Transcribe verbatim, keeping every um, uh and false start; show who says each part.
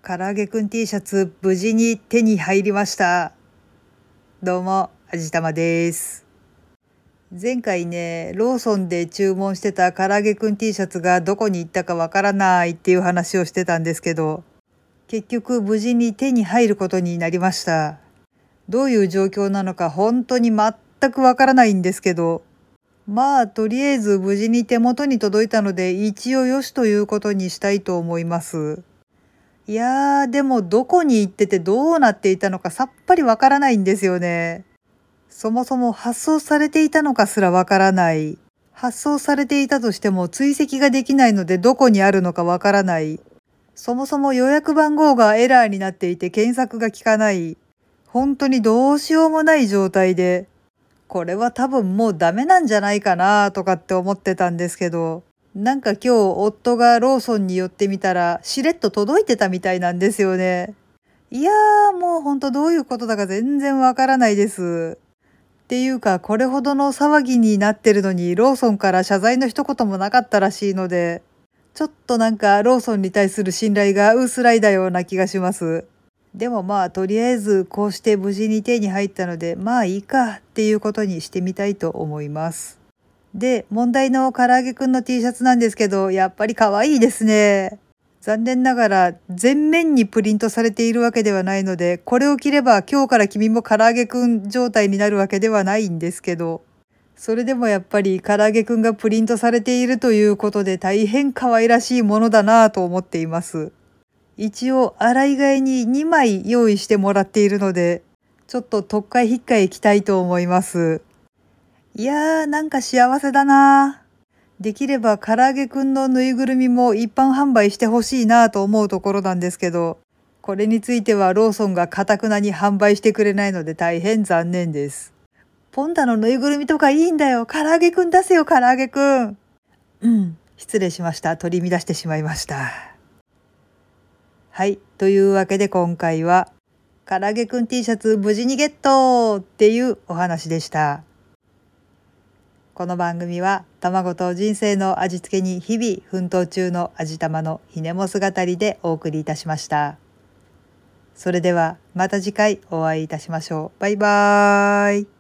Speaker 1: 唐揚げくん T シャツ無事に手に入りました。どうも、あじたまです。前回ね、ローソンで注文してた唐揚げくん T シャツがどこに行ったかわからないっていう話をしてたんですけど、結局無事に手に入ることになりました。どういう状況なのか本当に全くわからないんですけど、まあとりあえず無事に手元に届いたので一応よしということにしたいと思います。いやー、でもどこに行っててどうなっていたのかさっぱりわからないんですよね。そもそも発送されていたのかすらわからない。発送されていたとしても追跡ができないのでどこにあるのかわからない。そもそも予約番号がエラーになっていて検索が効かない。本当にどうしようもない状態で、これは多分もうダメなんじゃないかなとかって思ってたんですけど、なんか今日夫がローソンに寄ってみたらしれっと届いてたみたいなんですよね。いやー、もうほんとどういうことだか全然わからないです。っていうかこれほどの騒ぎになってるのにローソンから謝罪の一言もなかったらしいので、ちょっとなんかローソンに対する信頼が薄らいだような気がします。でもまあとりあえずこうして無事に手に入ったのでまあいいかっていうことにしてみたいと思います。で、問題の唐揚げくんの T シャツなんですけど、やっぱり可愛いですね。残念ながら全面にプリントされているわけではないので、これを着れば今日から君も唐揚げくん状態になるわけではないんですけど、それでもやっぱり唐揚げくんがプリントされているということで大変可愛らしいものだなぁと思っています。一応洗い替えににまい用意してもらっているので、ちょっと特会引っかえ着たいと思います。いやー、なんか幸せだな。できれば唐揚げくんのぬいぐるみも一般販売してほしいなと思うところなんですけど、これについてはローソンが頑くなに販売してくれないので大変残念です。ポンタのぬいぐるみとかいいんだよ。唐揚げくん出せよ、唐揚げくん。うん、失礼しました。取り乱してしまいました。はい、というわけで今回は、唐揚げくん T シャツ無事にゲットっていうお話でした。この番組は卵と人生の味付けに日々奮闘中の味玉のひねもす語りでお送りいたしました。それではまた次回お会いいたしましょう。バイバーイ。